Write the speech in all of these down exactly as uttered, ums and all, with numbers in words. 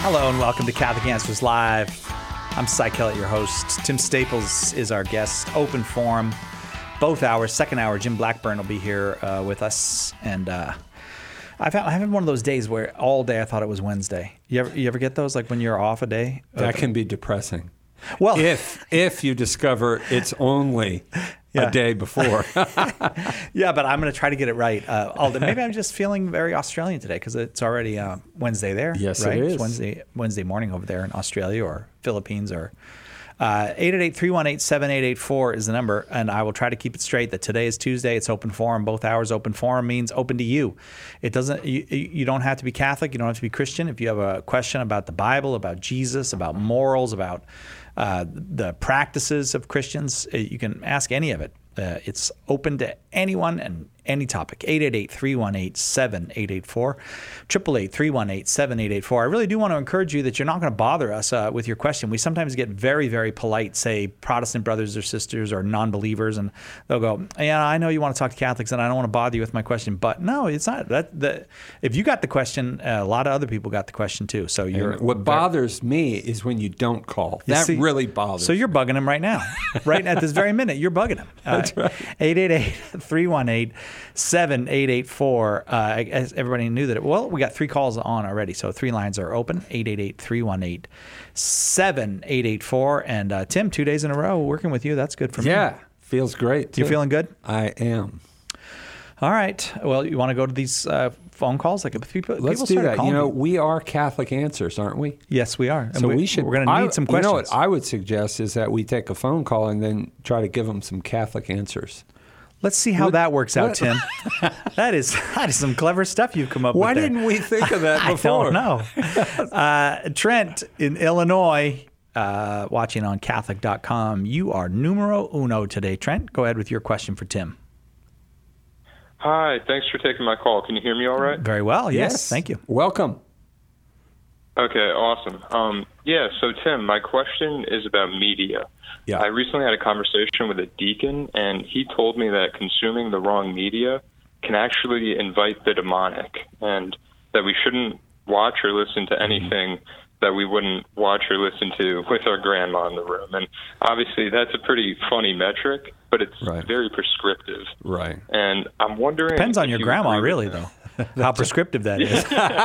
Hello and welcome to Catholic Answers Live. I'm Cy Kellett, your host. Tim Staples is our guest. Open forum, both hours. Second hour, Jim Blackburn will be here uh, with us. And uh, I've had, I've had one of those days where all day I thought it was Wednesday. You ever, you ever get those, like when you're off a day? That can be depressing. Well, if if you discover it's only yeah. a day before. Yeah, but I'm going to try to get it right. Uh, all day. Maybe I'm just feeling very Australian today because it's already uh, Wednesday there. Yes, right? it is. It's Wednesday, Wednesday morning over there in Australia or Philippines or uh, eight eight eight, three one eight, seven eight eight four is the number, and I will try to keep it straight that today is Tuesday. It's open forum. Both hours open forum means open to you. It doesn't. You, you don't have to be Catholic. You don't have to be Christian. If you have a question about the Bible, about Jesus, about morals, about uh, the practices of Christians, you can ask any of it. Uh, it's open to anyone and any topic. eight eight eight, three one eight, seven eight eight four, eight eight eight, three one eight, seven eight eight four. I really do want to encourage you that you're not going to bother us uh, with your question. We sometimes get very, very polite, say Protestant brothers or sisters or non-believers, and they'll go, yeah, I know you want to talk to Catholics and I don't want to bother you with my question, but no, it's not. That the If you got the question, uh, a lot of other people got the question too. So you're. And what bothers me is when you don't call. That see, really bothers So you're bugging him right now. Right at this very minute, you're bugging him. Uh, That's right. eight eight eight, three one eight, seven eight eight four. Uh, as everybody knew that. It, well, we got three calls on already, so three lines are open. eight eight eight, three one eight, seven eight eight four. And uh, Tim, two days in a row working with you. That's good for me. Yeah, feels great. Too. You feeling good? I am. All right. Well, you want to go to these uh, phone calls? Like people, Let's people do that. You know, me. we are Catholic Answers, aren't we? Yes, we are. And so we, we should. We're going to need I, some questions. You know what I would suggest is that we take a phone call and then try to give them some Catholic answers. Let's see how What, that works out, what? Tim. that is that is some clever stuff you've come up Why with. Why didn't we think of that before? I don't know. uh, Trent in Illinois, uh, watching on Catholic dot com. You are numero uno today, Trent. Go ahead with your question for Tim. Hi, thanks for taking my call. Can you hear me all right? Very well, yes. Yes. Thank you. Welcome. Okay, awesome. Um, yeah, so Tim, my question is about media. Yeah. I recently had a conversation with a deacon, and he told me that consuming the wrong media can actually invite the demonic, and that we shouldn't watch or listen to anything that we wouldn't watch or listen to with our grandma in the room. And obviously that's a pretty funny metric, but it's Right. very prescriptive. Right. And I'm wondering... Depends on if your you grandma, agree really, with that. though. How prescriptive that is.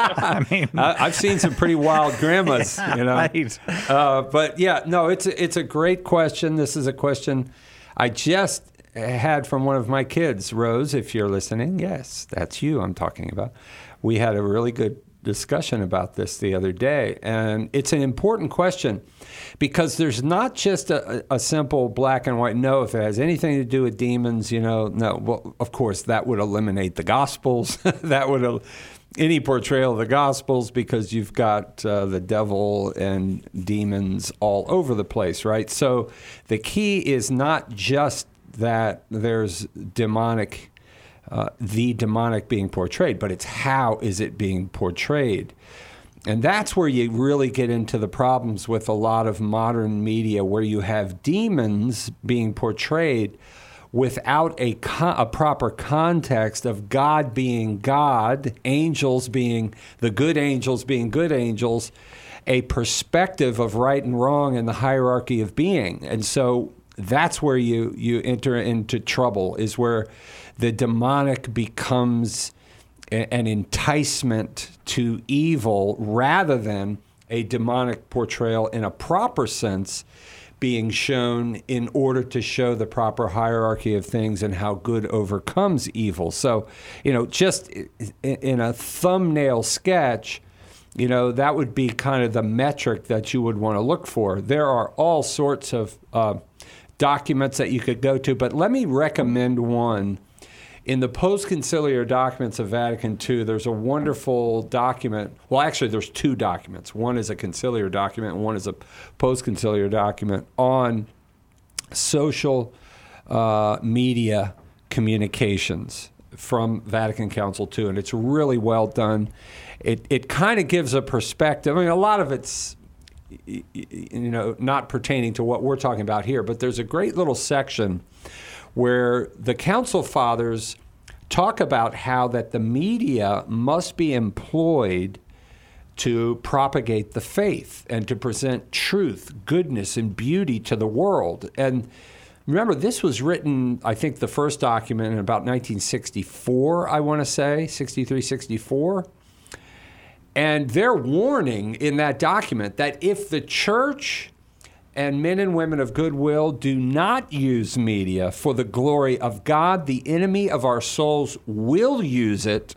I mean, I, I've seen some pretty wild grandmas, you know. Right. Uh, but yeah, no, it's a, it's a great question. This is a question I just had from one of my kids, Rose. If you're listening, yes, that's you I'm talking about. We had a really good discussion about this the other day, and it's an important question because there's not just a, a simple black and white no. If it has anything to do with demons, you know, no. Well, of course, that would eliminate the Gospels. that would el- any portrayal of the Gospels because you've got uh, the devil and demons all over the place, right? So the key is not just that there's demonic. Uh, the demonic being portrayed, but it's how is it being portrayed. And that's where you really get into the problems with a lot of modern media where you have demons being portrayed without a, co- a proper context of God being God, angels being, the good angels being good angels, a perspective of right and wrong in the hierarchy of being. And so that's where you, you enter into trouble, is where the demonic becomes a, an enticement to evil rather than a demonic portrayal in a proper sense being shown in order to show the proper hierarchy of things and how good overcomes evil. So, you know, just in a thumbnail sketch, you know, that would be kind of the metric that you would want to look for. There are all sorts of uh, documents that you could go to, but let me recommend one. In the post-conciliar documents of Vatican Two, there's a wonderful document. Well, actually, there's two documents. One is a conciliar document, and one is a post-conciliar document on social uh, media communications from Vatican Council Two, and it's really well done. It it kind of gives a perspective. I mean, a lot of it's you know not pertaining to what we're talking about here, but there's a great little section where the Council Fathers talk about how that the media must be employed to propagate the faith and to present truth, goodness, and beauty to the world. And remember, this was written, I think the first document in about nineteen sixty-four, I want to say, sixty-three, sixty-four. And they're warning in that document that if the church and men and women of goodwill do not use media for the glory of God, the enemy of our souls will use it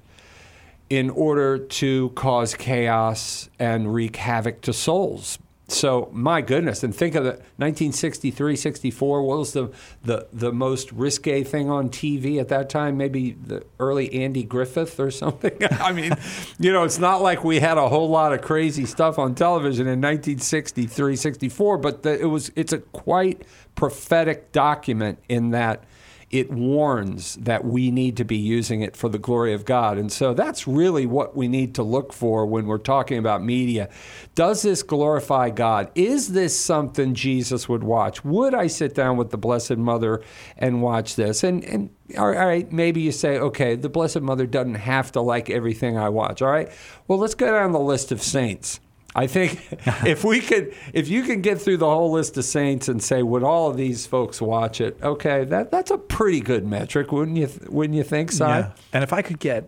in order to cause chaos and wreak havoc to souls. So, my goodness, and think of the nineteen sixty-three, sixty-four, what was the, the, the most risque thing on T V at that time? Maybe the early Andy Griffith or something? I mean, you know, it's not like we had a whole lot of crazy stuff on television in nineteen sixty-three, sixty-four, but the, it was it's a quite prophetic document in that it warns that we need to be using it for the glory of God. And so that's really what we need to look for when we're talking about media. Does this glorify God? Is this something Jesus would watch? Would I sit down with the Blessed Mother and watch this? And, and all right, maybe you say, okay, the Blessed Mother doesn't have to like everything I watch. All right, well, let's go down the list of saints. I think if we could, if you can get through the whole list of saints and say, would all of these folks watch it? Okay, that that's a pretty good metric, wouldn't you? Wouldn't you think, Si? Yeah. And if I could get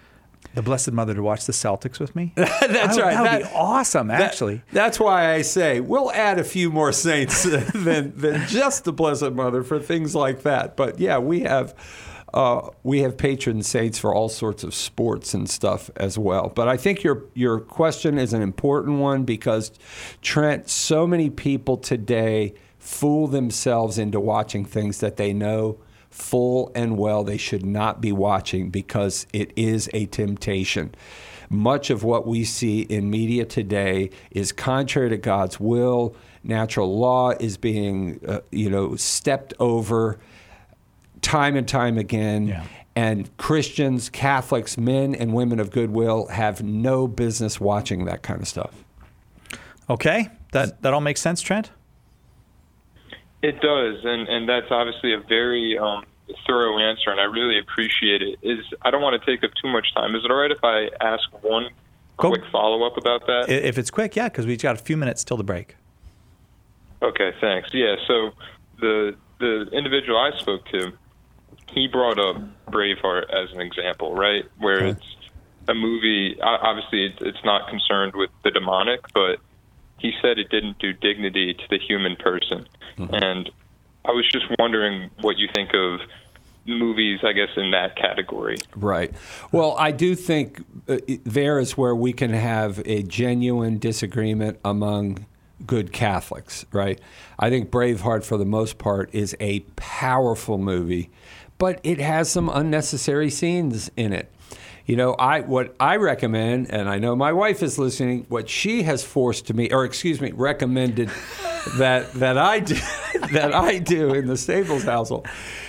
the Blessed Mother to watch the Celtics with me, that's I would, right. That would that, be awesome, actually. That, that's why I say we'll add a few more saints than than just the Blessed Mother for things like that. But yeah, we have. Uh, we have patron saints for all sorts of sports and stuff as well. But I think your your question is an important one because, Trent, so many people today fool themselves into watching things that they know full and well they should not be watching because it is a temptation. Much of what we see in media today is contrary to God's will. Natural law is being, uh, you know, stepped over time and time again, yeah. And Christians, Catholics, men and women of goodwill have no business watching that kind of stuff. Okay, that that all makes sense, Trent? It does, and, and that's obviously a very um, thorough answer, and I really appreciate it. Is I don't want to take up too much time. Is it all right if I ask one Go. quick follow-up about that? If it's quick, yeah, because we've got a few minutes till the break. Okay, thanks. Yeah, so the the individual I spoke to, he brought up Braveheart as an example, right? Where okay. it's a movie, obviously it's not concerned with the demonic, but he said it didn't do dignity to the human person. Mm-hmm. And I was just wondering what you think of movies, I guess, in that category. Right. Well, I do think uh, there is where we can have a genuine disagreement among good Catholics, right? I think Braveheart, for the most part, is a powerful movie, but it has some unnecessary scenes in it. You know, I what I recommend, and I know my wife is listening, what she has forced to me, or excuse me, recommended that that I do that I do in the Staples household,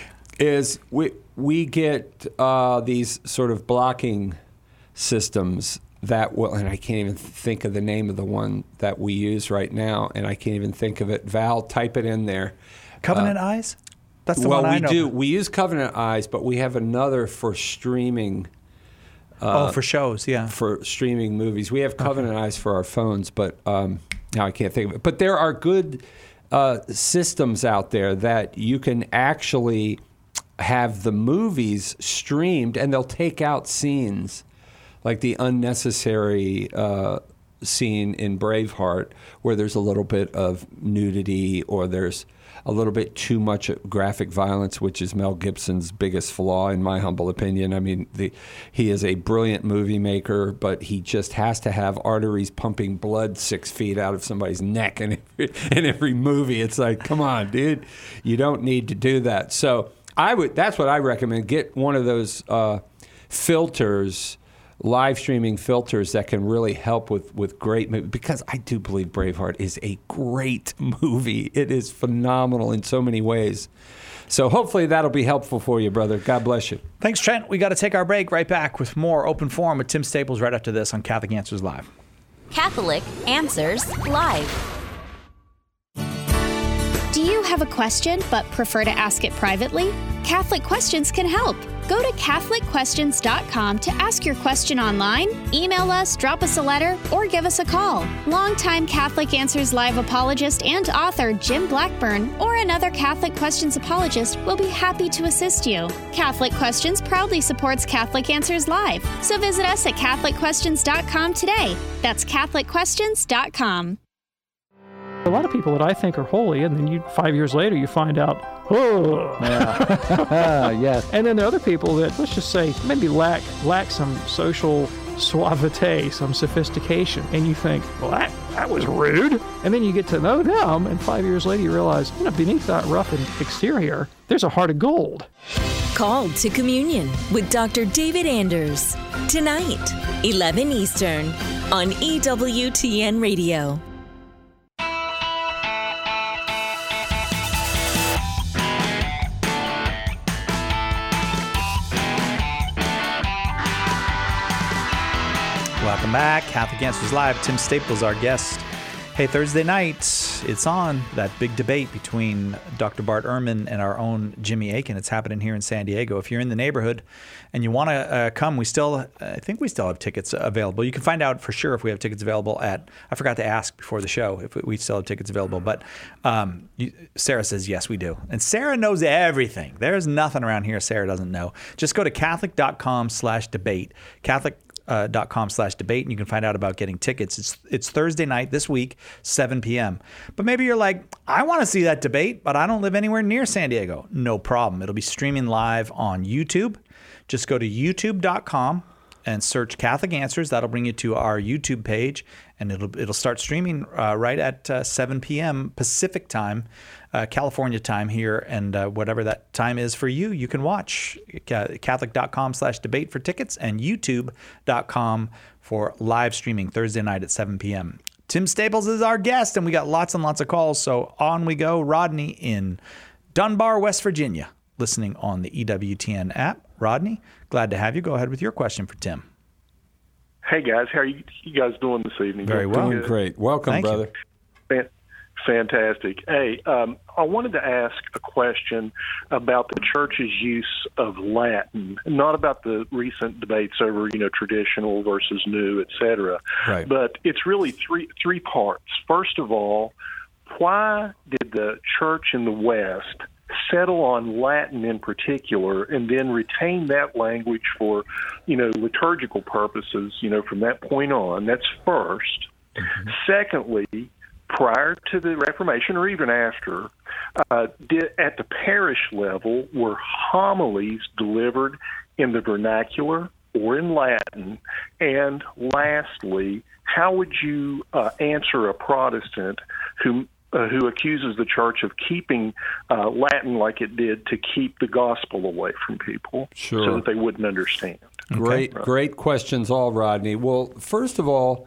is we we get uh, these sort of blocking systems that will, and I can't even think of the name of the one that we use right now, and I can't even think of it. Val, type it in there. Covenant uh, Eyes? That's the well, one I we know. do. We use Covenant Eyes, but we have another for streaming. Uh, oh, for shows, yeah. For streaming movies. We have Covenant okay. Eyes for our phones, but um, now I can't think of it. But there are good uh, systems out there that you can actually have the movies streamed, and they'll take out scenes like the unnecessary uh, scene in Braveheart where there's a little bit of nudity or there's a little bit too much graphic violence, which is Mel Gibson's biggest flaw, in my humble opinion. I mean, the, he is a brilliant movie maker, but he just has to have arteries pumping blood six feet out of somebody's neck in every, in every movie. It's like, come on, dude, you don't need to do that. So I would. That's what I recommend. Get one of those uh, filters, live streaming filters that can really help with, with great movies, because I do believe Braveheart is a great movie. It is phenomenal in so many ways. So hopefully that'll be helpful for you, brother. God bless you. Thanks, Trent. We got to take our break. Right back with more Open Forum with Tim Staples right after this on Catholic Answers Live. Catholic Answers Live. Do you have a question but prefer to ask it privately? Catholic Questions can help. Go to Catholic Questions dot com to ask your question online, email us, drop us a letter, or give us a call. Longtime Catholic Answers Live apologist and author Jim Blackburn or another Catholic Questions apologist will be happy to assist you. Catholic Questions proudly supports Catholic Answers Live, so visit us at Catholic Questions dot com today. That's Catholic Questions dot com. A lot of people that I think are holy, and then you five years later you find out, oh, yeah. Yes. And then there are other people that, let's just say, maybe lack lack some social suavite, some sophistication, and you think, well, that, that was rude. And then you get to know them, and five years later you realize, you know, beneath that rough exterior, there's a heart of gold. Called to Communion with Doctor David Anders. Tonight, eleven Eastern, on E W T N Radio. Welcome back. Catholic Answers Live. Tim Staples, our guest. Hey, Thursday night, it's on, that big debate between Doctor Bart Ehrman and our own Jimmy Akin. It's happening here in San Diego. If you're in the neighborhood and you want to uh, come, we still, I think we still have tickets available. You can find out for sure if we have tickets available at, I forgot to ask before the show if we still have tickets available, but um, you, Sarah says, yes, we do. And Sarah knows everything. There's nothing around here Sarah doesn't know. Just go to Catholic.com slash debate. Catholic Uh, dot com slash debate, and you can find out about getting tickets. It's it's Thursday night this week, seven p.m. But maybe you're like, I want to see that debate, but I don't live anywhere near San Diego. No problem. It'll be streaming live on YouTube. Just go to youtube dot com and search Catholic Answers. That'll bring you to our YouTube page, and it'll it'll start streaming uh, right at uh, seven p.m. Pacific time, uh, California time here, and uh, whatever that time is for you, you can watch. Catholic.com slash debate for tickets and YouTube dot com for live streaming Thursday night at seven p.m. Tim Staples is our guest, and we got lots and lots of calls, so on we go. Rodney in Dunbar, West Virginia, listening on the E W T N app. Rodney, glad to have you. Go ahead with your question for Tim. Hey, guys. How are you, you guys doing this evening? Very well. Doing great. Welcome, Thank brother. Fan- fantastic. Hey, um, I wanted to ask a question about the Church's use of Latin, not about the recent debates over, you know, traditional versus new, et cetera. Right. But it's really three three parts. First of all, why did the Church in the West settle on Latin in particular and then retain that language for, you know, liturgical purposes, you know, from that point on? That's first. Mm-hmm. Secondly, prior to the Reformation or even after, uh, did, at the parish level, were homilies delivered in the vernacular or in Latin? And lastly, how would you uh, answer a Protestant who Uh, who accuses the Church of keeping uh, Latin like it did to keep the gospel away from people, sure, so that they wouldn't understand? Great, okay. great questions all, Rodney. Well, first of all,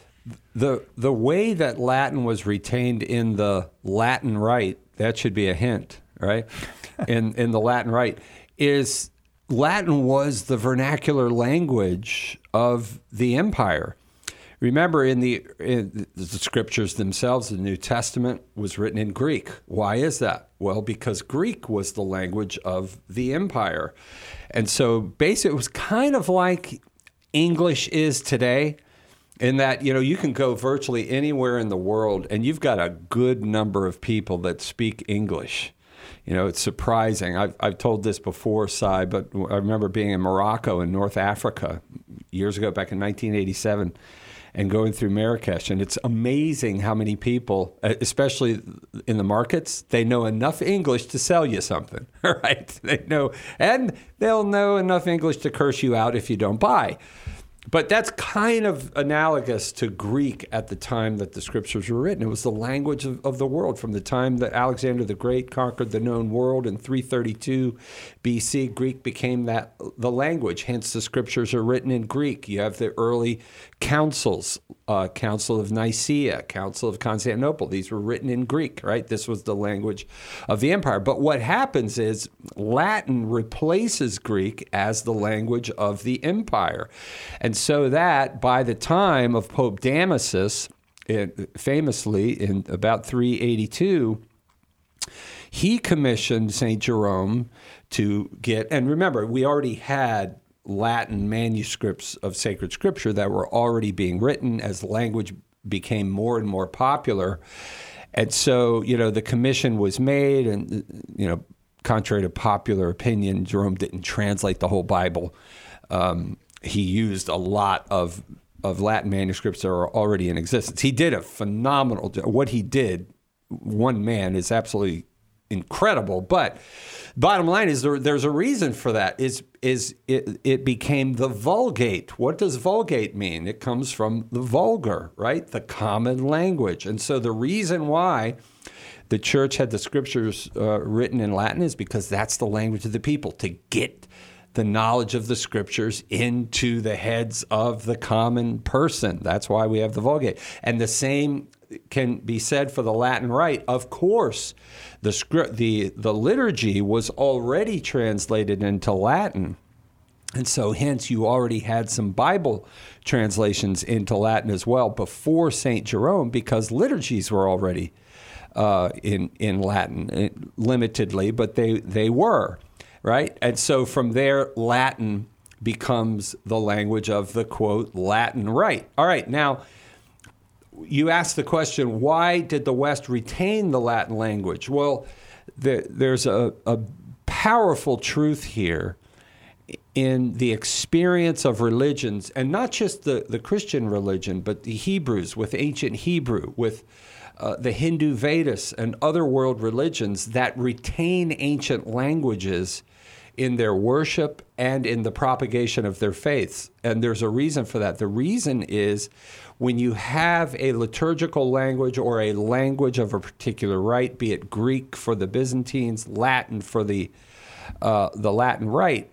the the way that Latin was retained in the Latin Rite, that should be a hint, right? in in the Latin Rite, is Latin was the vernacular language of the empire. Remember, in the, in the scriptures themselves, the New Testament was written in Greek. Why is that? Well, because Greek was the language of the empire. And so basically, it was kind of like English is today, in that, you know, you can go virtually anywhere in the world, and you've got a good number of people that speak English. You know, it's surprising. I've, I've told this before, Si, but I remember being in Morocco in North Africa years ago, back in nineteen eighty-seven, and going through Marrakesh. And it's amazing how many people, especially in the markets, they know enough English to sell you something, right? They know, and they'll know enough English to curse you out if you don't buy. But that's kind of analogous to Greek at the time that the scriptures were written. It was the language of, of the world from the time that Alexander the Great conquered the known world in three thirty-two B C. Greek became that the language. Hence, the scriptures are written in Greek. You have the early councils, uh, Council of Nicaea, Council of Constantinople. These were written in Greek, right? This was the language of the empire. But what happens is Latin replaces Greek as the language of the empire. And so that by the time of Pope Damasus, it, famously in about three eighty-two, he commissioned Saint Jerome to get, and remember, we already had Latin manuscripts of sacred scripture that were already being written as language became more and more popular. And so, you know, the commission was made, and, you know, contrary to popular opinion, Jerome didn't translate the whole Bible. Um, he used a lot of of Latin manuscripts that are already in existence. He did a phenomenal job. What he did, one man, is absolutely incredible. But bottom line is there, there's a reason for that. Is is it, it became the Vulgate. What does Vulgate mean? It comes from the vulgar, right? The common language. And so the reason why the church had the scriptures uh, written in Latin is because that's the language of the people, to get the knowledge of the scriptures into the heads of the common person. That's why we have the Vulgate. And the same can be said for the Latin Rite. Of course, the script, the the liturgy was already translated into Latin. And so hence you already had some Bible translations into Latin as well before Saint Jerome, because liturgies were already uh, in in Latin, limitedly, but they, they were, right? And so from there, Latin becomes the language of the, quote, Latin Rite. All right, now, you asked the question, why did the West retain the Latin language? Well, there, there's a, a powerful truth here in the experience of religions, and not just the, the Christian religion, but the Hebrews with ancient Hebrew, with uh, the Hindu Vedas and other world religions that retain ancient languages in their worship and in the propagation of their faiths. And there's a reason for that. The reason is when you have a liturgical language or a language of a particular rite, be it Greek for the Byzantines, Latin for the uh, the Latin Rite,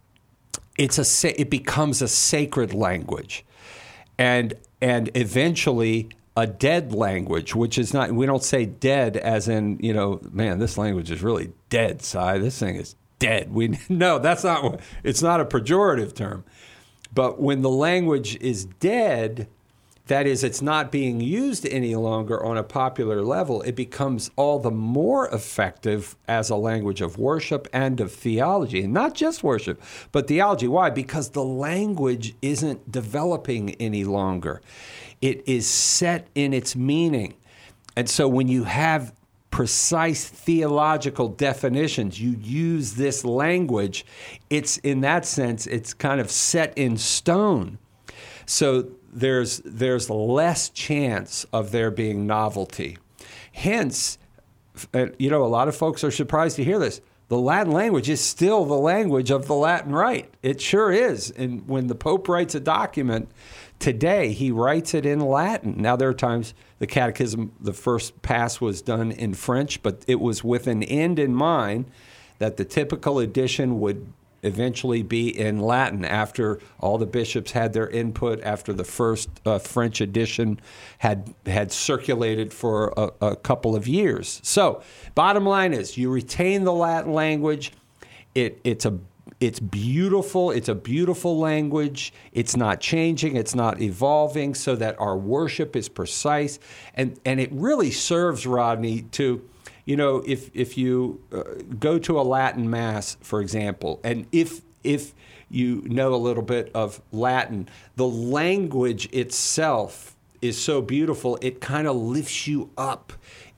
it's a it becomes a sacred language, and and eventually a dead language, which is not. We don't say dead as in, you know, man, this language is really dead, Si. This thing is dead. We no, that's not. It's not a pejorative term, but when the language is dead, that is, it's not being used any longer on a popular level, it becomes all the more effective as a language of worship and of theology. And not just worship, but theology. Why? Because the language isn't developing any longer. It is set in its meaning. And so when you have precise theological definitions, you use this language, it's, in that sense, it's kind of set in stone. So there's there's less chance of there being novelty. Hence, you know, a lot of folks are surprised to hear this. The Latin language is still the language of the Latin Rite. It sure is. And when the Pope writes a document today, he writes it in Latin. Now, there are times the catechism, the first pass was done in French, but it was with an end in mind that the typical edition would eventually be in Latin after all the bishops had their input, after the first uh, French edition had had circulated for a, a couple of years. So, bottom line is, you retain the Latin language. It it's a it's beautiful. It's a beautiful language. It's not changing. It's not evolving, so that our worship is precise, and and it really serves, Rodney, to. You know, if if you uh, go to a Latin Mass, for example, and if if you know a little bit of Latin, the language itself is so beautiful, it kind of lifts you up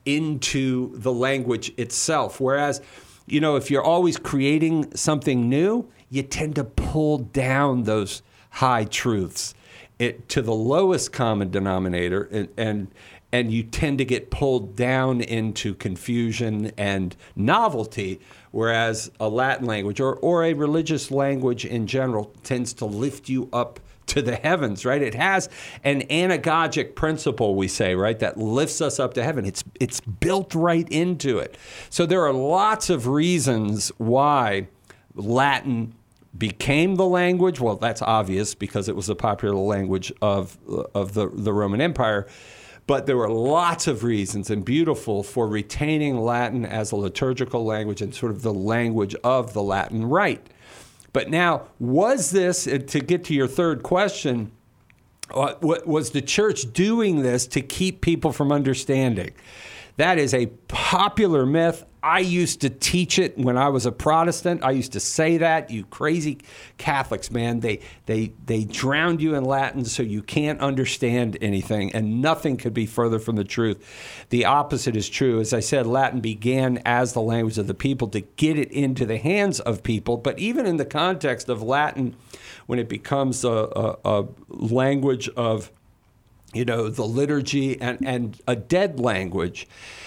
into the language itself. Whereas, you know, if you're always creating something new, you tend to pull down those high truths it, to the lowest common denominator, and, and and you tend to get pulled down into confusion and novelty, whereas a Latin language or, or a religious language in general tends to lift you up to the heavens, right? It has an anagogic principle, we say, right, that lifts us up to heaven. It's it's built right into it. So there are lots of reasons why Latin became the language. Well, that's obvious because it was a popular language of of the, the Roman Empire. But there were lots of reasons, and beautiful, for retaining Latin as a liturgical language and sort of the language of the Latin Rite. But now, was this, to get to your third question, was the church doing this to keep people from understanding? That is a popular myth. I used to teach it when I was a Protestant. I used to say that. You crazy Catholics, man, they they they drowned you in Latin so you can't understand anything, and nothing could be further from the truth. The opposite is true. As I said, Latin began as the language of the people to get it into the hands of people, but even in the context of Latin, when it becomes a, a, a language of, you know, the liturgy and, and a dead language,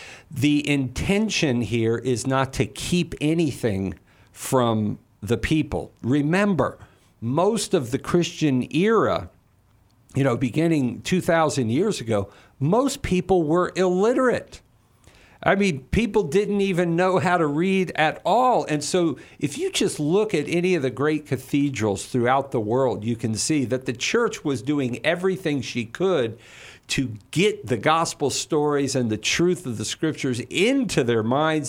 the intention here is not to keep anything from the people. Remember, most of the Christian era, you know, beginning two thousand years ago, most people were illiterate. I mean, people didn't even know how to read at all. And so if you just look at any of the great cathedrals throughout the world, you can see that the church was doing everything she could to get the gospel stories and the truth of the scriptures into their minds,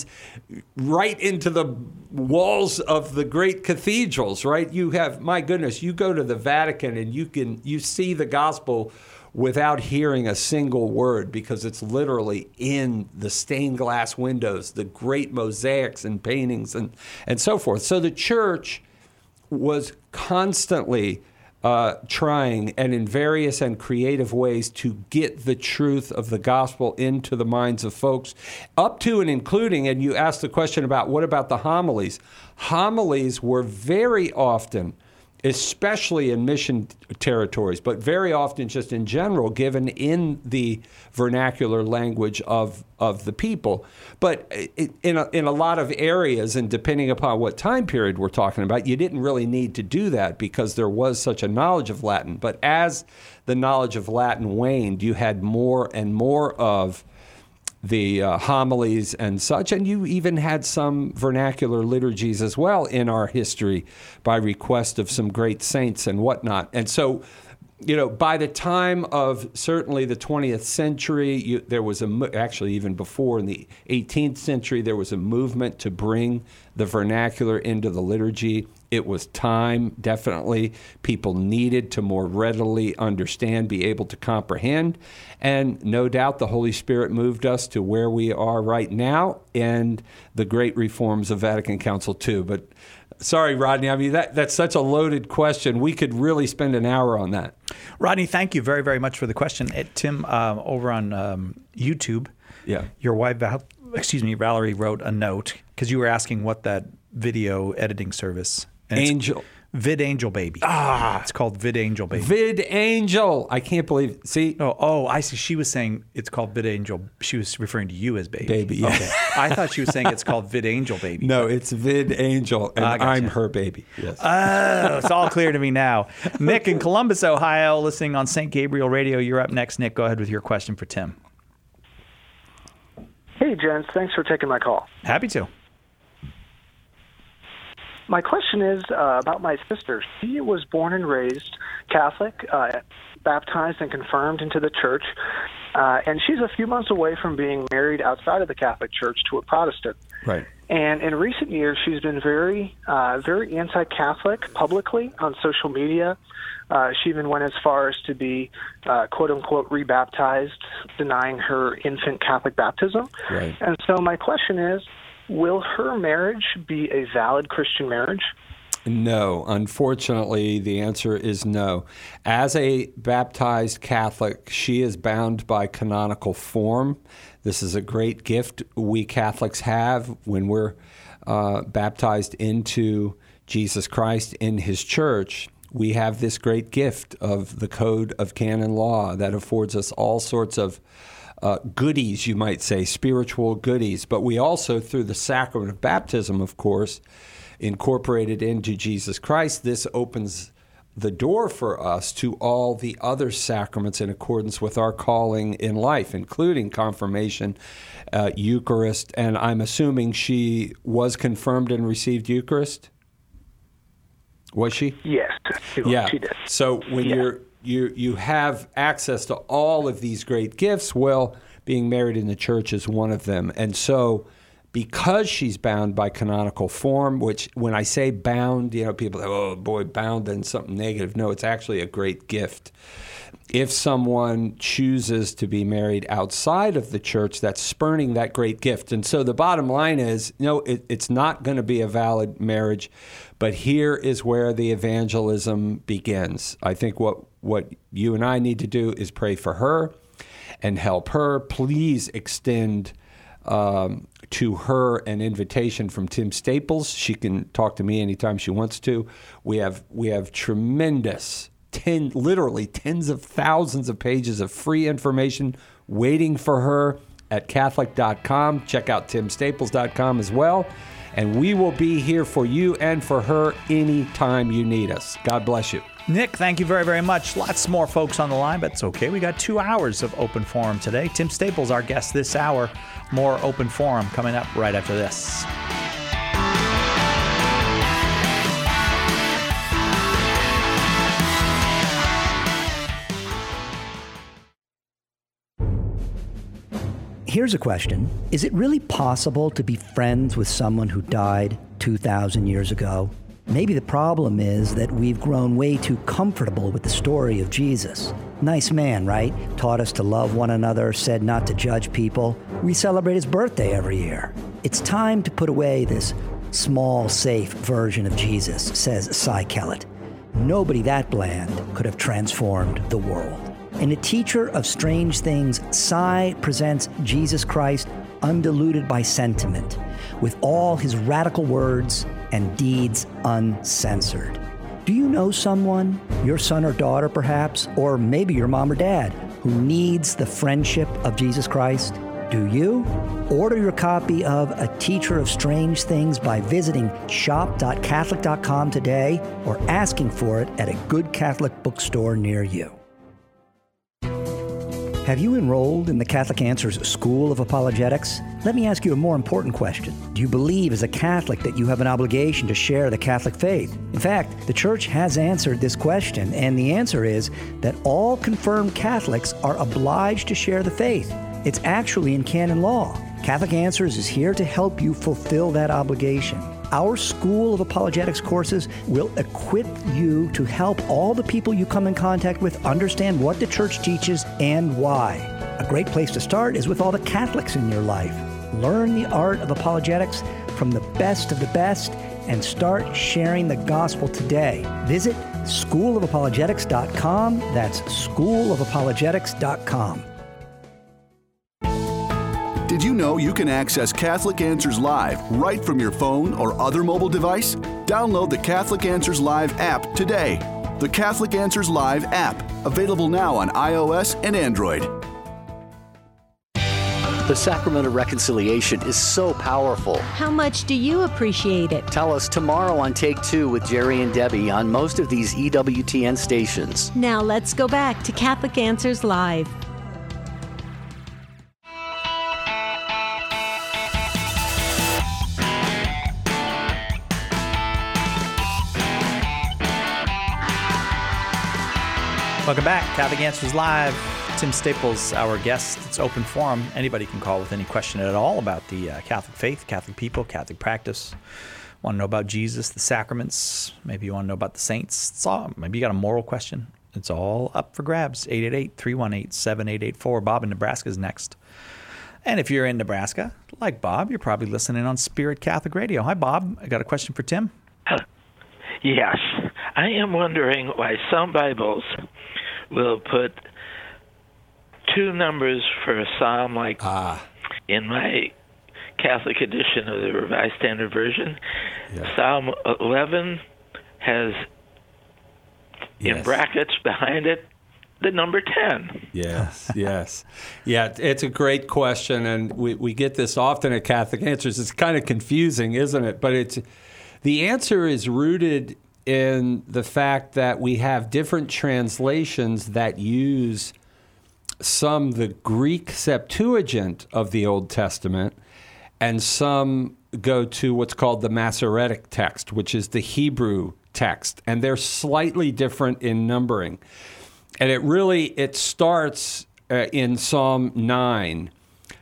right into the walls of the great cathedrals, right? You have, my goodness, you go to the Vatican and you can you see the gospel without hearing a single word, because it's literally in the stained glass windows, the great mosaics and paintings and, and so forth. So the church was constantly Uh, trying and in various and creative ways to get the truth of the gospel into the minds of folks, up to and including, and you asked the question about what about the homilies. Homilies were very often, especially in mission territories, but very often just in general, given in the vernacular language of, of the people. But it, in, a, in a lot of areas, and depending upon what time period we're talking about, you didn't really need to do that because there was such a knowledge of Latin. But as the knowledge of Latin waned, you had more and more of the uh, homilies and such, and you even had some vernacular liturgies as well in our history by request of some great saints and whatnot. And so, you know, by the time of certainly the twentieth century, you, there was a, actually even before in the eighteenth century, there was a movement to bring the vernacular into the liturgy. It was time, definitely. People needed to more readily understand, be able to comprehend. And no doubt the Holy Spirit moved us to where we are right now and the great reforms of Vatican Council two. But sorry, Rodney, I mean, that, that's such a loaded question. We could really spend an hour on that. Rodney, thank you very, very much for the question. Uh, Tim, um, over on um, YouTube, yeah, your wife, Val- excuse me, Valerie wrote a note because you were asking what that video editing service And Angel. VidAngel Baby. Ah. It's called VidAngel Baby. VidAngel. I can't believe. See? Oh, oh, I see. She was saying it's called VidAngel. She was referring to you as Baby. Baby, yeah. Okay. I thought she was saying it's called VidAngel Baby. No, it's VidAngel, and uh, gotcha. I'm her baby. Yes. Oh, it's all clear to me now. Nick in Columbus, Ohio, listening on Saint Gabriel Radio. You're up next, Nick. Go ahead with your question for Tim. Hey, gents. Thanks for taking my call. Happy to. My question is uh, about my sister. She was born and raised Catholic, uh, baptized and confirmed into the church, uh, and she's a few months away from being married outside of the Catholic Church to a Protestant. Right. And in recent years, she's been very, uh, very anti-Catholic publicly on social media. Uh, she even went as far as to be, uh, quote-unquote, rebaptized, denying her infant Catholic baptism. Right. And so my question is, will her marriage be a valid Christian marriage? No. Unfortunately, the answer is no. As a baptized Catholic, she is bound by canonical form. This is a great gift we Catholics have when we're uh, baptized into Jesus Christ in his church. We have this great gift of the Code of Canon Law that affords us all sorts of Uh, goodies, you might say, spiritual goodies. But we also, through the sacrament of baptism, of course, incorporated into Jesus Christ, this opens the door for us to all the other sacraments in accordance with our calling in life, including confirmation, uh, Eucharist, and I'm assuming she was confirmed and received Eucharist? Was she? Yes, she, yeah. she did. So when yeah. you're You you have access to all of these great gifts. Well, being married in the church is one of them. And so because she's bound by canonical form, which when I say bound, you know, people say, oh boy, bound and something negative. No, it's actually a great gift. If someone chooses to be married outside of the church, that's spurning that great gift. And so the bottom line is, no, it, it's not going to be a valid marriage, but here is where the evangelism begins. I think what, what you and I need to do is pray for her and help her. Please extend um, to her an invitation from Tim Staples. She can talk to me anytime she wants to. We have we have tremendous, ten, literally tens of thousands of pages of free information waiting for her at Catholic dot com. Check out Tim Staples dot com as well. And we will be here for you and for her anytime you need us. God bless you. Nick, thank you very, very much. Lots more folks on the line, but it's okay. We got two hours of open forum today. Tim Staples, our guest this hour. More open forum coming up right after this. Here's a question. Is it really possible to be friends with someone who died two thousand years ago? Maybe the problem is that we've grown way too comfortable with the story of Jesus. Nice man, right? Taught us to love one another, said not to judge people. We celebrate his birthday every year. It's time to put away this small, safe version of Jesus, says Cy Kellett. Nobody that bland could have transformed the world. In A Teacher of Strange Things, Cy presents Jesus Christ undiluted by sentiment, with all his radical words and deeds uncensored. Do you know someone, your son or daughter perhaps, or maybe your mom or dad, who needs the friendship of Jesus Christ? Do you? Order your copy of A Teacher of Strange Things by visiting shop dot catholic dot com today or asking for it at a good Catholic bookstore near you. Have you enrolled in the Catholic Answers School of Apologetics? Let me ask you a more important question. Do you believe as a Catholic that you have an obligation to share the Catholic faith? In fact, the Church has answered this question, and the answer is that all confirmed Catholics are obliged to share the faith. It's actually in canon law. Catholic Answers is here to help you fulfill that obligation. Our School of Apologetics courses will equip you to help all the people you come in contact with understand what the Church teaches and why. A great place to start is with all the Catholics in your life. Learn the art of apologetics from the best of the best and start sharing the gospel today. Visit school of apologetics dot com. That's school of apologetics dot com. Did you know you can access Catholic Answers Live right from your phone or other mobile device? Download the Catholic Answers Live app today. The Catholic Answers Live app, available now on iOS and Android. The Sacrament of Reconciliation is so powerful. How much do you appreciate it? Tell us tomorrow on Take Two with Jerry and Debbie on most of these E W T N stations. Now let's go back to Catholic Answers Live. Welcome back. Catholic Answers Live. Tim Staples, our guest. It's open forum. Anybody can call with any question at all about the uh, Catholic faith, Catholic people, Catholic practice. Want to know about Jesus, the sacraments. Maybe you want to know about the saints. It's all, maybe you got a moral question. It's all up for grabs. eight eight eight, three one eight, seven eight eight four. Bob in Nebraska is next. And if you're in Nebraska, like Bob, you're probably listening on Spirit Catholic Radio. Hi, Bob. I got a question for Tim. Yes. I am wondering why some Bibles will put two numbers for a psalm, like ah. in my Catholic edition of the Revised Standard Version. Yeah. Psalm eleven has, yes. in brackets behind it, the number ten. Yes, yes. Yeah, it's a great question, and we, we get this often at Catholic Answers. It's kind of confusing, isn't it? But it's the answer is rooted in the fact that we have different translations that use some the Greek Septuagint of the Old Testament, and some go to what's called the Masoretic text, which is the Hebrew text, and they're slightly different in numbering. And it really, it starts uh, in Psalm nine.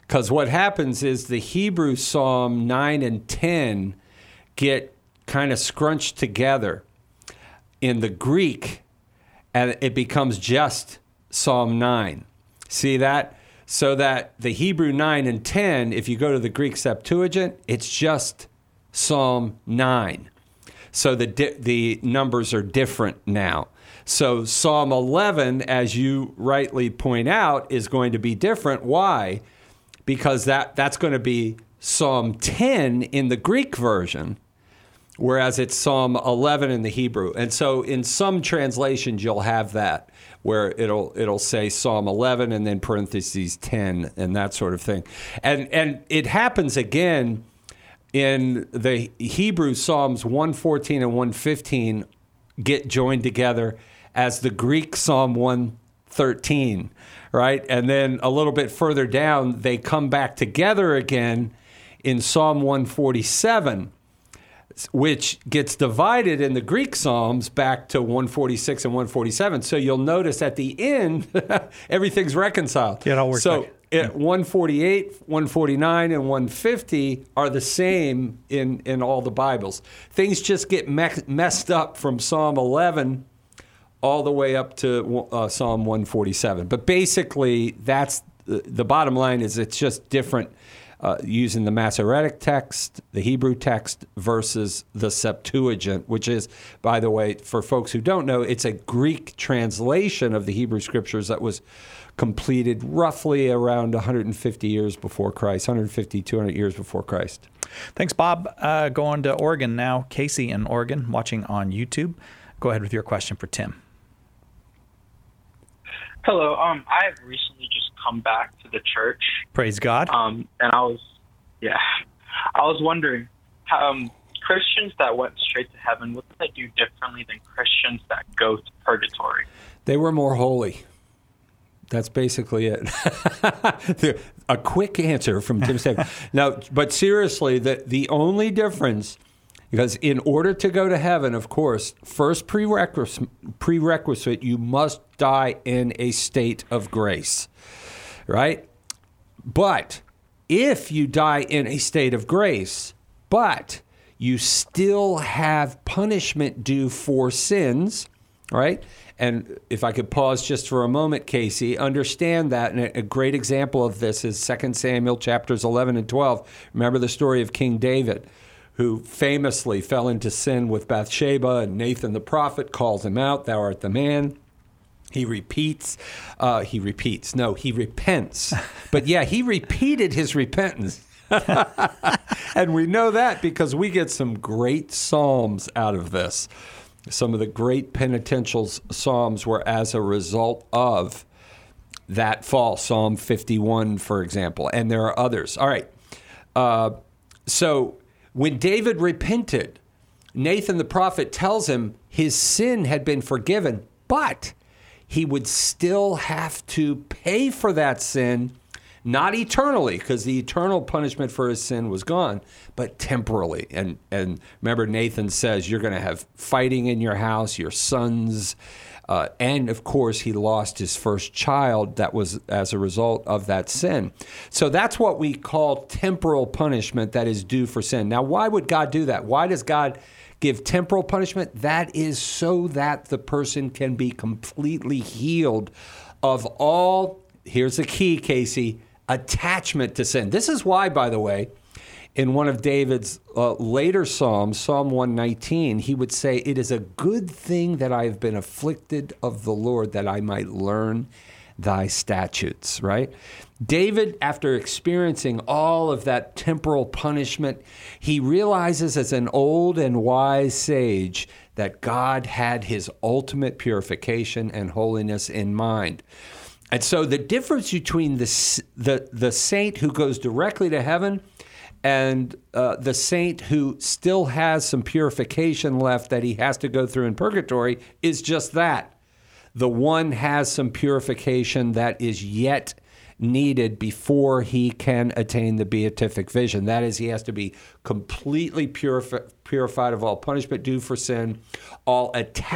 Because what happens is the Hebrew Psalm nine and ten get kind of scrunched together in the Greek, and it becomes just Psalm nine. See that? So that the Hebrew nine and ten, if you go to the Greek Septuagint, it's just Psalm nine. So the di- the numbers are different now. So Psalm eleven, as you rightly point out, is going to be different. Why? Because that, that's going to be Psalm ten in the Greek version, whereas it's Psalm eleven in the Hebrew. And so in some translations, you'll have that, where it'll it'll say Psalm eleven and then parentheses ten and that sort of thing. And and it happens again in the Hebrew Psalms one fourteen and one fifteen get joined together as the Greek Psalm one thirteen, right? And then a little bit further down, they come back together again in Psalm one forty-seven, which gets divided in the Greek Psalms back to one forty-six and one forty-seven. So you'll notice at the end, everything's reconciled. Yeah, it all works So back. it, one forty-eight, one forty-nine, and one fifty are the same in, in all the Bibles. Things just get me- messed up from Psalm eleven all the way up to uh, Psalm one forty-seven. But basically, that's the, the bottom line is it's just different uh, using the Masoretic text, the Hebrew text, versus the Septuagint, which is, by the way, for folks who don't know, it's a Greek translation of the Hebrew Scriptures that was completed roughly around one hundred fifty years before Christ, one hundred fifty, two hundred years before Christ. Thanks, Bob. Uh, going to Oregon now. Casey in Oregon, watching on YouTube. Go ahead with your question for Tim. Hello. Um, I have recently just come back to the church. Praise God. Um, and I was, yeah, I was wondering, um, Christians that went straight to heaven, what did they do differently than Christians that go to purgatory? They were more holy. That's basically it. A quick answer from Tim Staple. Now, but seriously, the the only difference, because in order to go to heaven, of course, first prerequisite, prerequisite, you must die in a state of grace, right? But if you die in a state of grace, but you still have punishment due for sins, right? And if I could pause just for a moment, Casey, understand that. And a great example of this is Second Samuel chapters eleven and twelve. Remember the story of King David, who famously fell into sin with Bathsheba, and Nathan the prophet calls him out, "Thou art the man." He repeats, uh, he repeats, no, he repents. But yeah, he repeated his repentance. And we know that because we get some great psalms out of this. Some of the great penitential psalms were as a result of that fall. Psalm fifty-one, for example, and there are others. All right. Uh, so when David repented, Nathan the prophet tells him his sin had been forgiven, but he would still have to pay for that sin, not eternally, because the eternal punishment for his sin was gone, but temporally. And and remember, Nathan says you're going to have fighting in your house, your sons, uh, and of course, he lost his first child that was as a result of that sin. So that's what we call temporal punishment that is due for sin. Now, why would God do that? Why does God give temporal punishment? That is so that the person can be completely healed of all, here's the key, Casey, attachment to sin. This is why, by the way, in one of David's uh, later Psalms, Psalm one nineteen, he would say, "It is a good thing that I have been afflicted of the Lord, that I might learn thy statutes," right? David, after experiencing all of that temporal punishment, he realizes as an old and wise sage that God had his ultimate purification and holiness in mind. And so the difference between the, the, the saint who goes directly to heaven and uh, the saint who still has some purification left that he has to go through in purgatory is just that. The one has some purification that is yet needed before he can attain the beatific vision. That is, he has to be completely purifi- purified of all punishment due for sin, all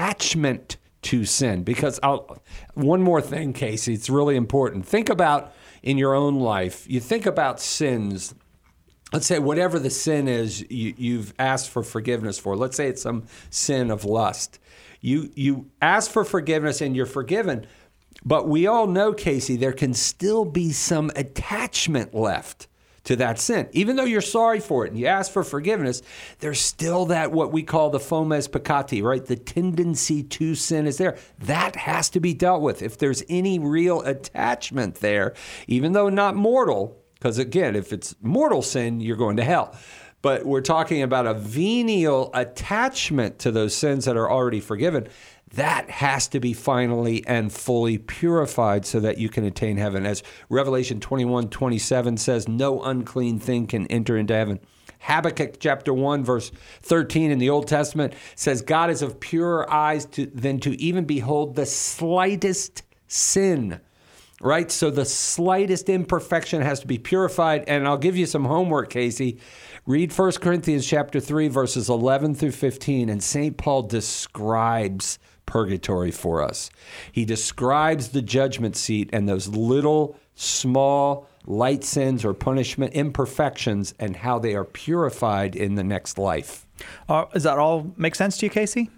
attachment to sin. Because I'll, one more thing, Casey, it's really important. Think about in your own life, you think about sins. Let's say whatever the sin is you, you've asked for forgiveness for. Let's say it's some sin of lust. You you ask for forgiveness and you're forgiven, but we all know, Casey, there can still be some attachment left to that sin. Even though you're sorry for it and you ask for forgiveness, there's still that what we call the fomes peccati, right? The tendency to sin is there. That has to be dealt with. If there's any real attachment there, even though not mortal, because again, if it's mortal sin, you're going to hell. But we're talking about a venial attachment to those sins that are already forgiven. That has to be finally and fully purified so that you can attain heaven. As Revelation twenty-one twenty-seven says, no unclean thing can enter into heaven. Habakkuk chapter one, verse thirteen in the Old Testament says, God is of purer eyes to, than to even behold the slightest sin. Right? So the slightest imperfection has to be purified. And I'll give you some homework, Casey. Read First Corinthians chapter three, verses eleven through fifteen, and Saint Paul describes purgatory for us. He describes the judgment seat and those little, small, light sins or punishment imperfections and how they are purified in the next life. Uh, does that all make sense to you, Casey?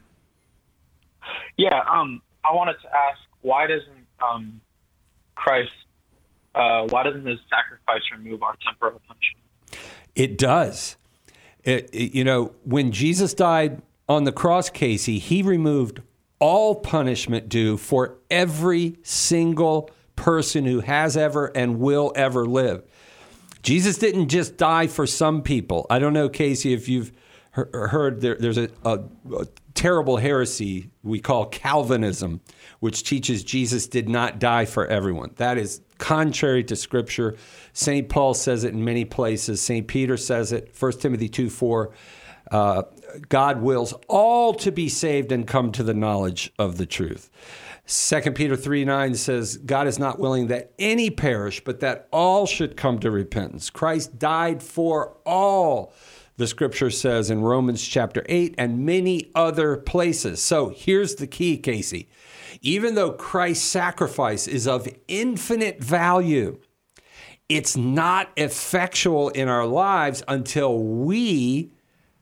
Yeah, um, I wanted to ask, why doesn't um, Christ, uh, why doesn't his sacrifice remove our temporal punishment? It does. It, it, you know, when Jesus died on the cross, Casey, he removed all punishment due for every single person who has ever and will ever live. Jesus didn't just die for some people. I don't know, Casey, if you've heard there, there's a, a, a terrible heresy we call Calvinism, which teaches Jesus did not die for everyone. That is contrary to Scripture. Saint Paul says it in many places. Saint Peter says it, First Timothy two four. Uh, God wills all to be saved and come to the knowledge of the truth. Second Peter three nine says, God is not willing that any perish, but that all should come to repentance. Christ died for all, the Scripture says in Romans chapter eight and many other places. So here's the key, Casey. Even though Christ's sacrifice is of infinite value, it's not effectual in our lives until we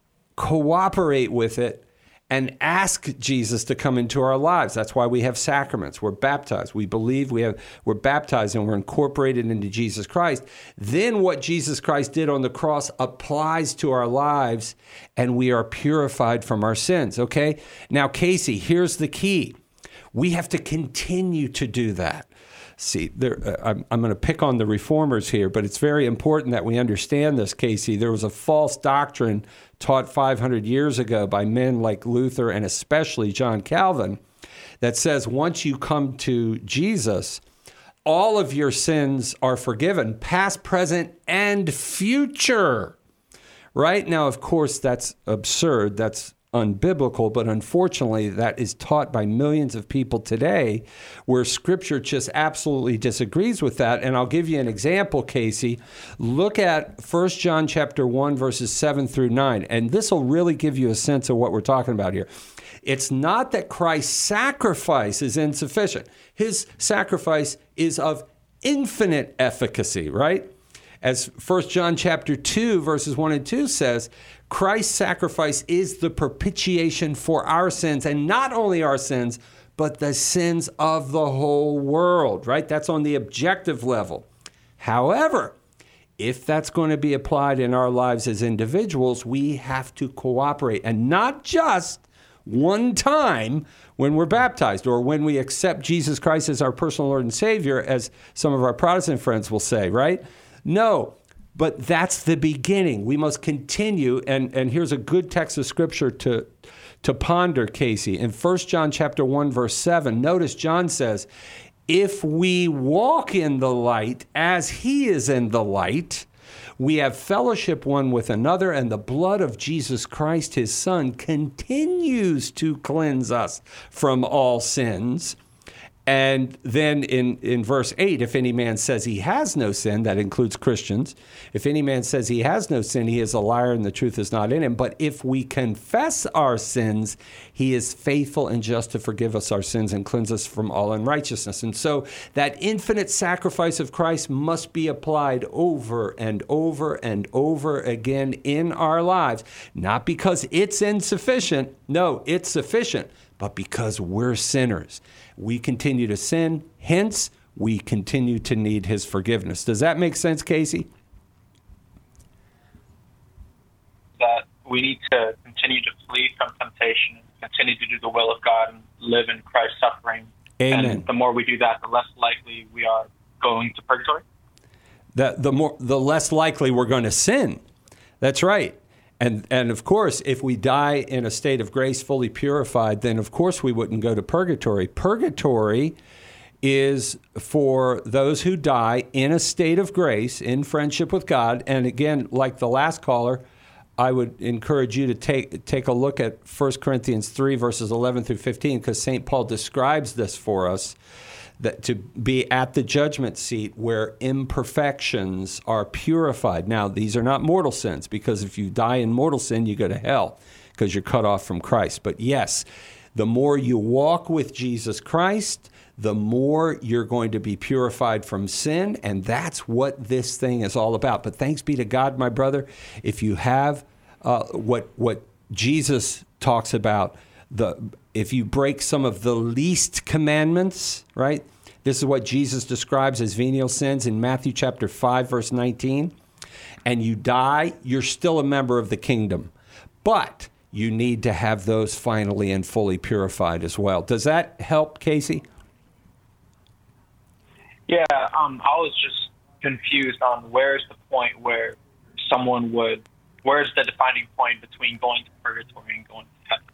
cooperate with it and ask Jesus to come into our lives. That's why we have sacraments. We're baptized. We believe we have, we're baptized and we're incorporated into Jesus Christ. Then what Jesus Christ did on the cross applies to our lives and we are purified from our sins, okay? Now, Casey, here's the key. We have to continue to do that. See, there, uh, I'm, I'm going to pick on the reformers here, but it's very important that we understand this, Casey. There was a false doctrine taught five hundred years ago by men like Luther and especially John Calvin that says once you come to Jesus, all of your sins are forgiven, past, present, and future. Right? Now, of course, that's absurd. That's unbiblical, but unfortunately that is taught by millions of people today where Scripture just absolutely disagrees with that. And I'll give you an example, Casey. Look at First John chapter one, verses seven through nine, and this will really give you a sense of what we're talking about here. It's not that Christ's sacrifice is insufficient. His sacrifice is of infinite efficacy, right? As First John chapter two, verses one and two says, Christ's sacrifice is the propitiation for our sins, and not only our sins, but the sins of the whole world, right? That's on the objective level. However, if that's going to be applied in our lives as individuals, we have to cooperate, and not just one time when we're baptized or when we accept Jesus Christ as our personal Lord and Savior, as some of our Protestant friends will say, right? No, but that's the beginning. We must continue, and, and here's a good text of Scripture to, to ponder, Casey. In First John chapter one, verse seven, notice John says, if we walk in the light as he is in the light, we have fellowship one with another, and the blood of Jesus Christ, his Son, continues to cleanse us from all sins. And then in, in verse eight, if any man says he has no sin, that includes Christians. If any man says he has no sin, he is a liar and the truth is not in him. But if we confess our sins, he is faithful and just to forgive us our sins and cleanse us from all unrighteousness. And so that infinite sacrifice of Christ must be applied over and over and over again in our lives. Not because it's insufficient. No, it's sufficient. But because we're sinners. We continue to sin, hence we continue to need his forgiveness. Does that make sense, Casey? That we need to continue to flee from temptation, continue to do the will of God, and live in Christ's suffering. Amen. And the more we do that, the less likely we are going to purgatory. The, the, more, the less likely we're going to sin. That's right. And and of course, if we die in a state of grace, fully purified, then of course we wouldn't go to purgatory. Purgatory is for those who die in a state of grace, in friendship with God. And again, like the last caller, I would encourage you to take take a look at First Corinthians three, verses eleven through fifteen, because Saint Paul describes this for us. That to be at the judgment seat where imperfections are purified. Now, these are not mortal sins, because if you die in mortal sin, you go to hell because you're cut off from Christ. But yes, the more you walk with Jesus Christ, the more you're going to be purified from sin, and that's what this thing is all about. But thanks be to God, my brother, if you have uh, what what Jesus talks about, the if you break some of the least commandments, right? This is what Jesus describes as venial sins in Matthew chapter five, verse nineteen. And you die, you're still a member of the kingdom. But you need to have those finally and fully purified as well. Does that help, Casey? Yeah, um, I was just confused on where's the point where someone would, where's the defining point between going to purgatory and going to heaven?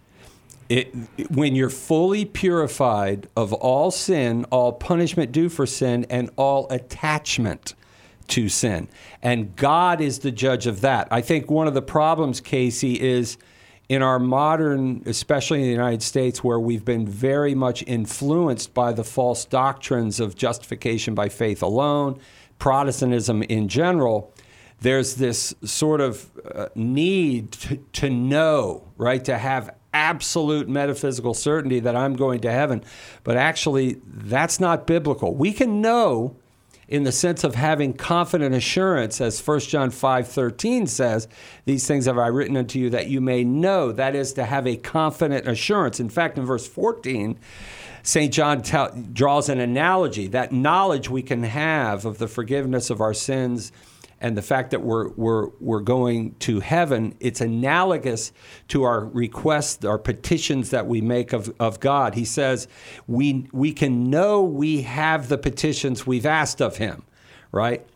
It, when you're fully purified of all sin, all punishment due for sin, and all attachment to sin. And God is the judge of that. I think one of the problems, Casey, is in our modern, especially in the United States, where we've been very much influenced by the false doctrines of justification by faith alone, Protestantism in general, there's this sort of uh, need to, to know, right, to have absolute metaphysical certainty that I'm going to heaven. But actually, that's not biblical. We can know in the sense of having confident assurance, as First John five thirteen says, these things have I written unto you that you may know. That is to have a confident assurance. In fact, in verse fourteen, Saint John t- draws an analogy, that knowledge we can have of the forgiveness of our sins and the fact that we're we're we're going to heaven. It's analogous to our requests, our petitions that we make of, of God. He says we we can know we have the petitions we've asked of him, right?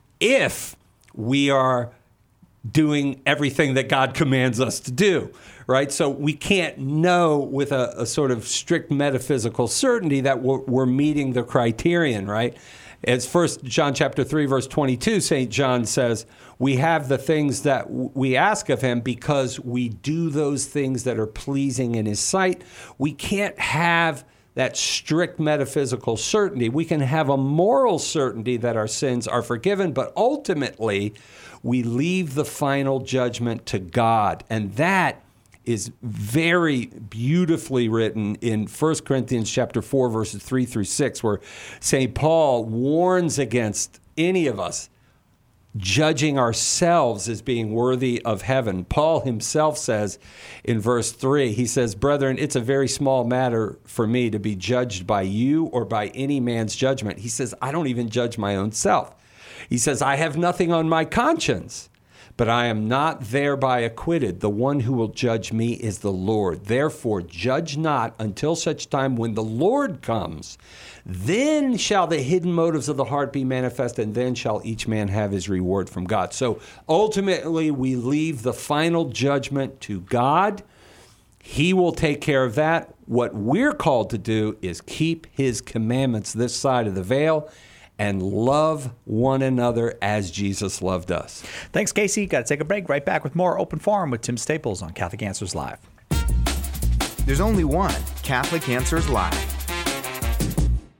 If we are doing everything that God commands us to do, right? So we can't know with a, a sort of strict metaphysical certainty that we're, we're meeting the criterion, right? As First John chapter three, verse twenty-two, Saint John says, we have the things that w- we ask of him because we do those things that are pleasing in his sight. We can't have that strict metaphysical certainty. We can have a moral certainty that our sins are forgiven, but ultimately we leave the final judgment to God. And that is very beautifully written in First Corinthians chapter four, verses three through six, where Saint Paul warns against any of us judging ourselves as being worthy of heaven. Paul himself says in verse three, he says, brethren, it's a very small matter for me to be judged by you or by any man's judgment. He says, I don't even judge my own self. He says, I have nothing on my conscience, but I am not thereby acquitted. The one who will judge me is the Lord. Therefore, judge not until such time when the Lord comes. Then shall the hidden motives of the heart be manifest, and then shall each man have his reward from God. So ultimately, we leave the final judgment to God. He will take care of that. What we're called to do is keep his commandments this side of the veil and love one another as Jesus loved us. Thanks, Casey. Got to take a break. Right back with more Open Forum with Tim Staples on Catholic Answers Live. There's only one Catholic Answers Live.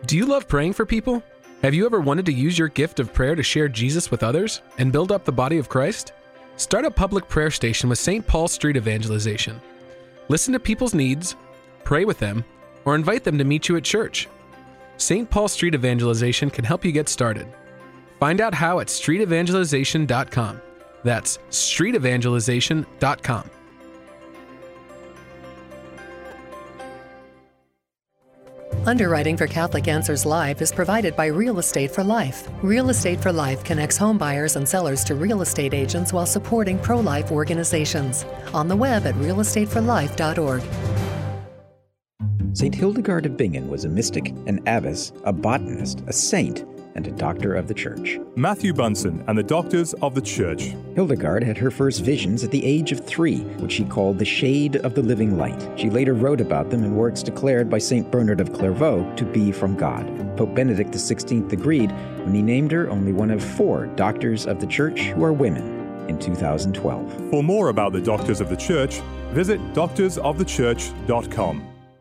Do you love praying for people? Have you ever wanted to use your gift of prayer to share Jesus with others and build up the body of Christ? Start a public prayer station with Saint Paul Street Evangelization. Listen to people's needs, pray with them, or invite them to meet you at church. Saint Paul Street Evangelization can help you get started. Find out how at street evangelization dot com. That's street evangelization dot com. Underwriting for Catholic Answers Live is provided by Real Estate for Life. Real Estate for Life connects home buyers and sellers to real estate agents while supporting pro-life organizations. On the web at real estate for life dot org. Saint Hildegard of Bingen was a mystic, an abbess, a botanist, a saint, and a doctor of the Church. Matthew Bunson and the Doctors of the Church. Hildegard had her first visions at the age of three, which she called the shade of the living light. She later wrote about them in works declared by Saint Bernard of Clairvaux to be from God. Pope Benedict the sixteenth agreed when he named her only one of four doctors of the Church who are women in two thousand twelve. For more about the Doctors of the Church, visit doctors of the church dot com.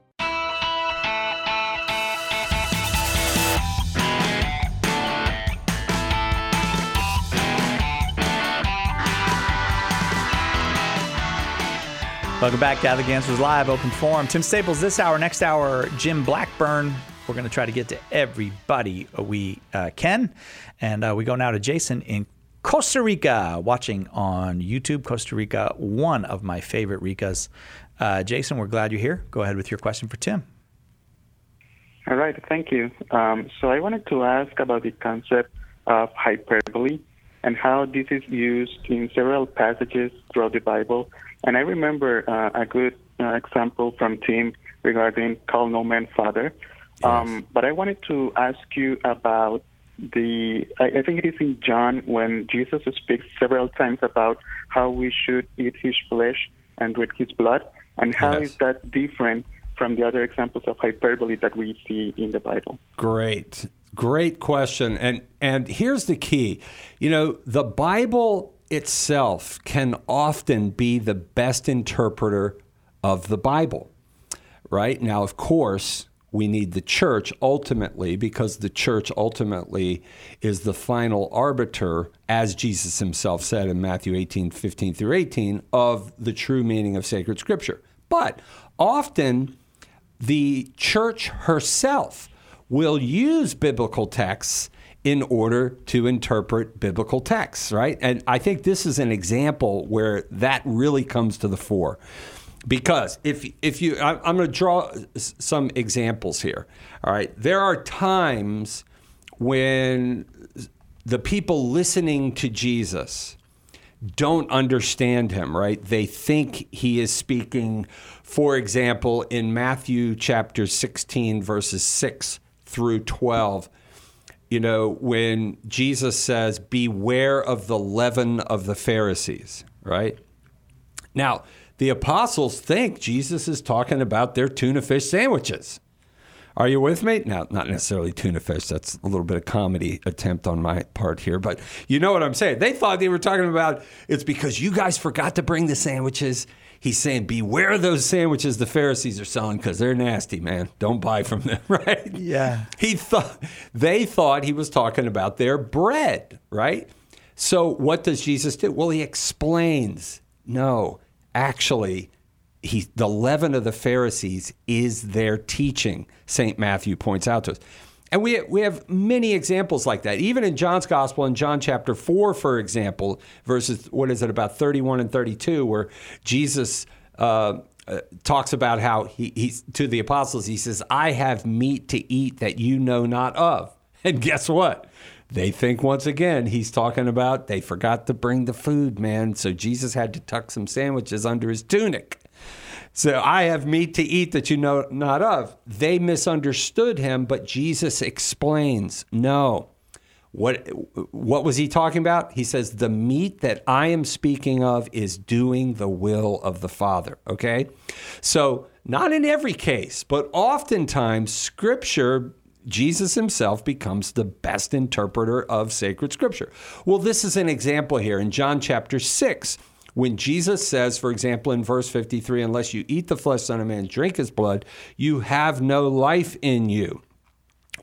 Welcome back, Catholic Answers Live, Open Forum. Tim Staples this hour. Next hour, Jim Blackburn. We're going to try to get to everybody we uh, can. And uh, we go now to Jason in Costa Rica, watching on YouTube. Costa Rica, one of my favorite Ricas. Uh, Jason, we're glad you're here. Go ahead with your question for Tim. All right, thank you. Um, so I wanted to ask about the concept of hyperbole and how this is used in several passages throughout the Bible. And I remember uh, a good uh, example from Tim regarding call no man father. Yes. Um, but I wanted to ask you about the, I, I think it is in John when Jesus speaks several times about how we should eat his flesh and drink his blood. And how yes. is that different from the other examples of hyperbole that we see in the Bible? Great. Great question. And and here's the key. You know, the Bible itself can often be the best interpreter of the Bible, right? Now, of course, we need the church ultimately, because the church ultimately is the final arbiter, as Jesus himself said in Matthew eighteen, fifteen through eighteen, of the true meaning of sacred scripture. But often the church herself will use biblical texts in order to interpret biblical texts, right? And I think this is an example where that really comes to the fore. Because if if you, I'm going to draw some examples here, all right? There are times when the people listening to Jesus don't understand him, right? They think he is speaking, for example, in Matthew chapter sixteen, verses six through twelve, you know, when Jesus says, beware of the leaven of the Pharisees, right? Now, the apostles think Jesus is talking about their tuna fish sandwiches. Are you with me? Now, not necessarily tuna fish. That's a little bit of comedy attempt on my part here, but you know what I'm saying. They thought they were talking about it's because you guys forgot to bring the sandwiches. He's saying, beware those sandwiches the Pharisees are selling because they're nasty, man. Don't buy from them, right? Yeah. He thought they thought he was talking about their bread, right? So what does Jesus do? Well, he explains, no, actually, he, the leaven of the Pharisees is their teaching, Saint Matthew points out to us. And we we have many examples like that. Even in John's Gospel, in John chapter four, for example, verses, what is it, about thirty-one and thirty-two, where Jesus uh, uh, talks about how, he he's, to the apostles, he says, I have meat to eat that you know not of. And guess what? They think once again he's talking about they forgot to bring the food, man. So Jesus had to tuck some sandwiches under his tunic. So I have meat to eat that you know not of. They misunderstood him, but Jesus explains, no. What, what was he talking about? He says, the meat that I am speaking of is doing the will of the Father, okay? So not in every case, but oftentimes Scripture, Jesus himself becomes the best interpreter of sacred Scripture. Well, this is an example here in John chapter six. When Jesus says, for example, in verse fifty-three, unless you eat the flesh of the Son of Man, drink his blood, you have no life in you.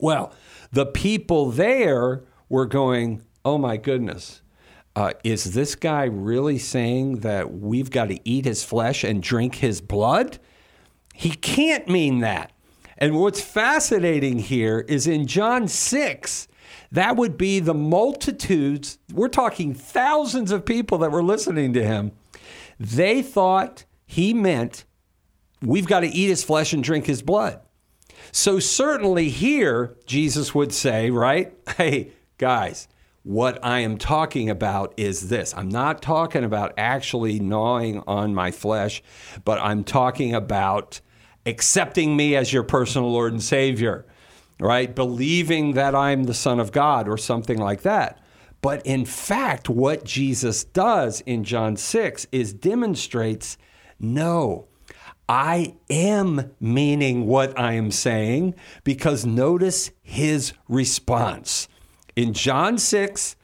Well, the people there were going, oh my goodness, uh, is this guy really saying that we've got to eat his flesh and drink his blood? He can't mean that. And what's fascinating here is in John six, that would be the multitudes, we're talking thousands of people that were listening to him. They thought he meant we've got to eat his flesh and drink his blood. So certainly here, Jesus would say, right, hey, guys, what I am talking about is this. I'm not talking about actually gnawing on my flesh, but I'm talking about accepting me as your personal Lord and Savior, right? Believing that I'm the Son of God or something like that. But in fact, what Jesus does in John six is demonstrates, no, I am meaning what I am saying, because notice his response. In John six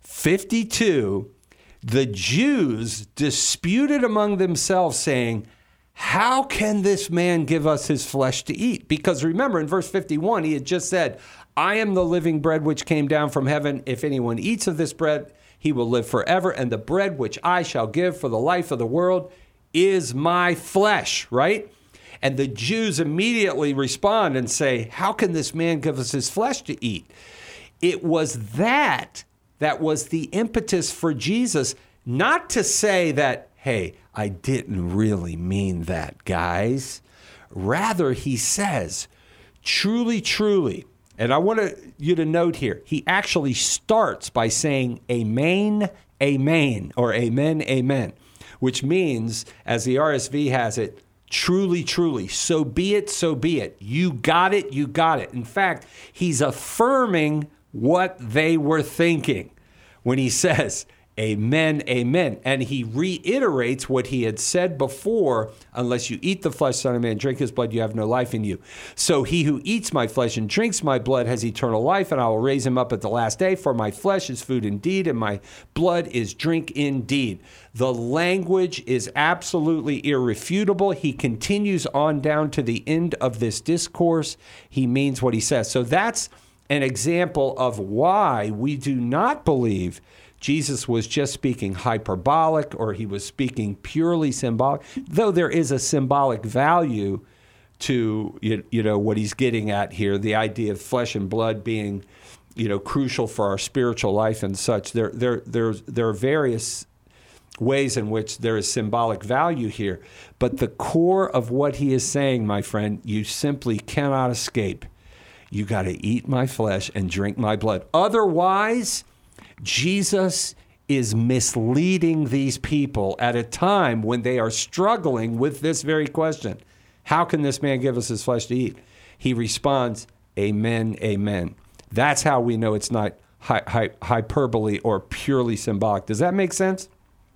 fifty-two, the Jews disputed among themselves, saying, how can this man give us his flesh to eat? Because remember, in verse fifty-one, he had just said, I am the living bread which came down from heaven. If anyone eats of this bread, he will live forever. And the bread which I shall give for the life of the world is my flesh, right? And the Jews immediately respond and say, how can this man give us his flesh to eat? It was that that was the impetus for Jesus, not to say that, hey, I didn't really mean that, guys. Rather, he says, truly, truly, and I want to, you to note here, he actually starts by saying amen, amen, or amen, amen, which means, as the R S V has it, truly, truly, so be it, so be it. You got it, you got it. In fact, he's affirming what they were thinking when he says, amen, amen. And he reiterates what he had said before, unless you eat the flesh, Son of Man, drink his blood, you have no life in you. So he who eats my flesh and drinks my blood has eternal life, and I will raise him up at the last day. For my flesh is food indeed, and my blood is drink indeed. The language is absolutely irrefutable. He continues on down to the end of this discourse. He means what he says. So that's an example of why we do not believe Jesus was just speaking hyperbolic or he was speaking purely symbolic, though there is a symbolic value to, you, you know, what he's getting at here, the idea of flesh and blood being, you know, crucial for our spiritual life and such. There, there, there's, there are various ways in which there is symbolic value here, but the core of what he is saying, my friend, you simply cannot escape. You got to eat my flesh and drink my blood. Otherwise, Jesus is misleading these people at a time when they are struggling with this very question. How can this man give us his flesh to eat? He responds, amen, amen. That's how we know it's not hy- hy- hyperbole or purely symbolic. Does that make sense?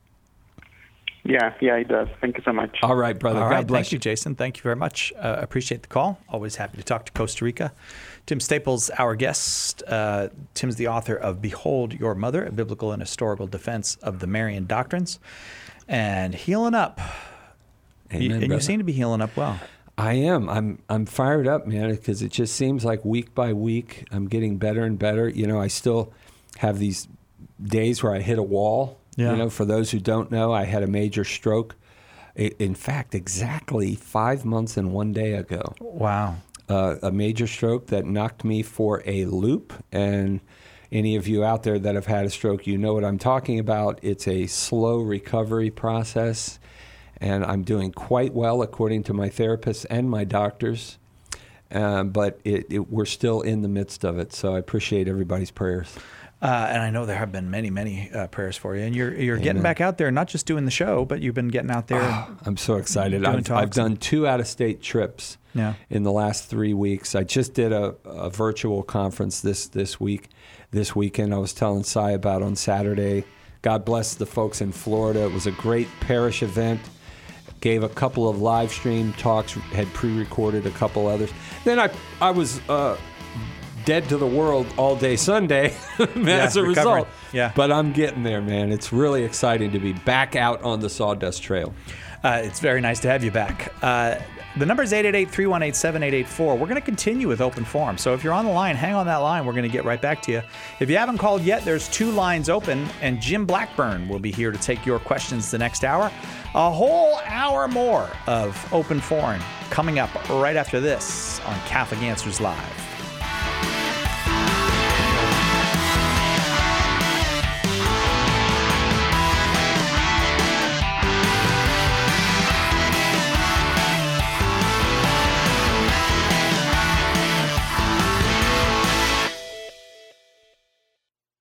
Yeah, yeah, it does. Thank you so much. All right, brother. All God right, bless thank you, Jason. Thank you very much. Uh, appreciate the call. Always happy to talk to Costa Rica. Tim Staples, our guest. Uh, Tim's the author of Behold Your Mother, a biblical and historical defense of the Marian doctrines, and healing up. Amen, you, and brother. you seem to be healing up well. I am. I'm I'm fired up, man, because it just seems like week by week I'm getting better and better. You know, I still have these days where I hit a wall. Yeah. You know, for those who don't know, I had a major stroke. In fact, exactly five months and one day ago. Wow. Uh, a major stroke that knocked me for a loop. And any of you out there that have had a stroke, you know what I'm talking about. It's a slow recovery process. And I'm doing quite well according to my therapists and my doctors. Um, but it, it, we're still in the midst of it. So I appreciate everybody's prayers. Uh, and I know there have been many, many uh, prayers for you. And you're you're Amen. getting back out there, not just doing the show, but you've been getting out there. Oh, I'm so excited. doing I've, talks I've done two out-of-state trips Yeah. in the last three weeks. I just did a, a virtual conference this, this week, this weekend. I was telling Cy about on Saturday. God bless the folks in Florida. It was a great parish event. Gave a couple of live stream talks, had pre-recorded a couple others. Then I I was uh, dead to the world all day Sunday as Yeah, a recovering. result. Yeah. But I'm getting there, man. It's really exciting to be back out on the Sawdust Trail. Uh, it's very nice to have you back. Uh, the number is eight eight eight, three one eight, seven eight eight four. We're going to continue with Open Forum. So if you're on the line, hang on that line. We're going to get right back to you. If you haven't called yet, there's two lines open, and Jim Blackburn will be here to take your questions the next hour. A whole hour more of Open Forum coming up right after this on Catholic Answers Live.